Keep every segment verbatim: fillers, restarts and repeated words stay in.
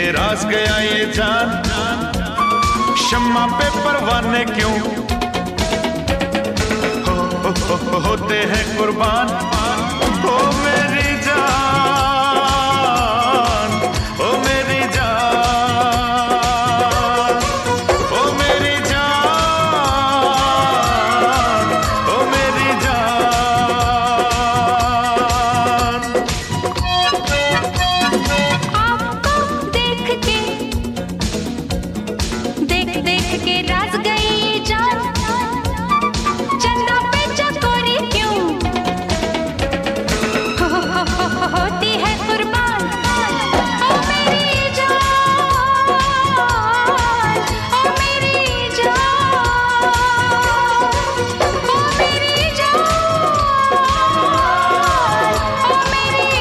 के राज गया ये जान, शम्मा पे परवाने क्यों हो, हो, हो, हो, होते हैं कुर्बान। ओ मेरी जान, ओ मेरी जान, ओ मेरी जान, ओ मेरी जान। आपको देख के, देख देख के राज गई जान, चंदा पे चकोरी क्यों हो, हो, हो, हो, होती है कुर्बान। ओ मेरी जान, ओ मेरी जान, ओ मेरी जान, ओ मेरी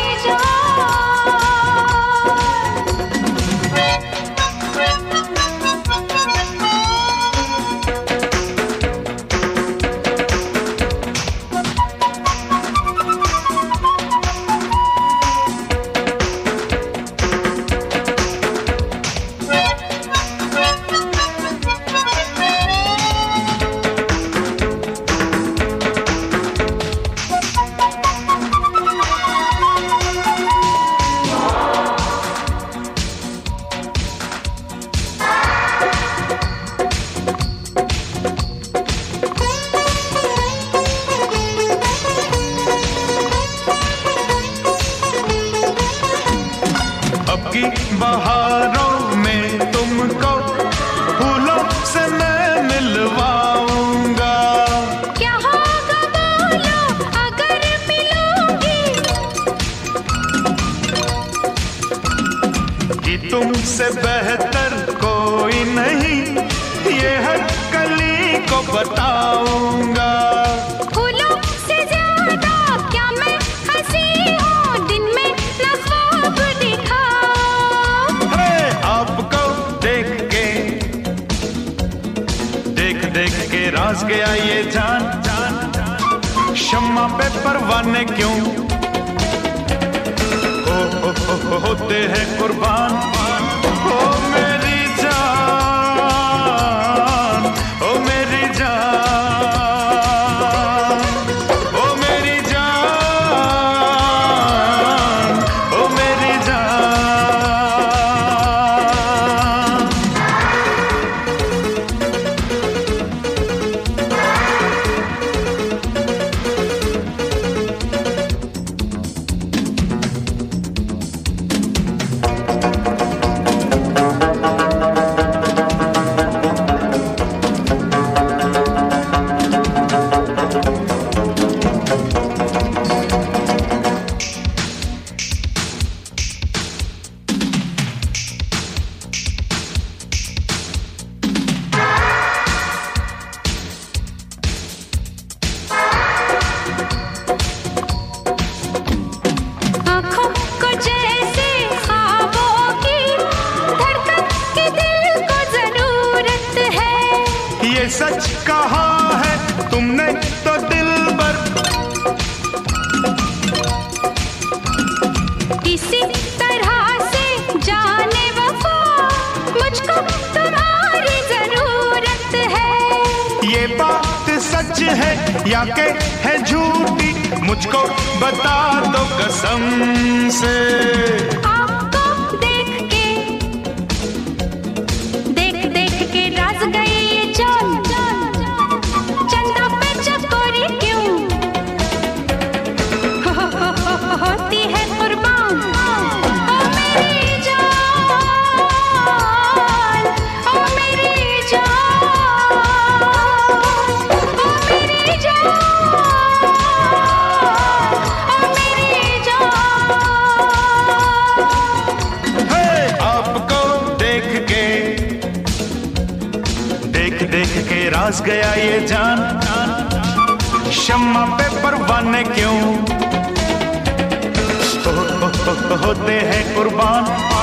अब की बहारों में तुमको फूलों से मैं मिलवाऊंगा। क्या होगा बोलो अगर मिलूंगी, कि तुमसे बेहतर कोई नहीं, ये हर कली को बताऊंगा। फूलों से ज्यादा क्या मैं हंसी हूँ, दिन में न ख्वाब दिखाओ। है आपको देख के, देख देख के राज गया ये जान, जान, जान, शम्मा पे परवाने क्यों हो, हो, हो, हो, होते हैं कुर्बान। ओ मेरी जान, ओ मेरी जान, ओ मेरी जान, ओ मेरी जान। आँखों को जैसे ख्वाबों की धड़कन की दिल को जरूरत है। ये सच कहा है तुमने तो दिलबर, इसी तरह से जाने वफा मुझको तुम्हारी जरूरत है। ये बात सच है या के है झूठी, मुझको बता दो कसम से। आपको देख के, देख देख के राज गई ये जान, चंदा पे चकोरी क्यों हो, हो, हो, हो, होती है कुर्बान। ओ मेरी जान, ओ मेरी जान, ओ मेरी जान, ओ मेरी जान। है आपको देख के, देख देख के राज गया ये जान, शम्मा पे परवाने क्यों हो, हो, हो, हो, होते हैं कुर्बान।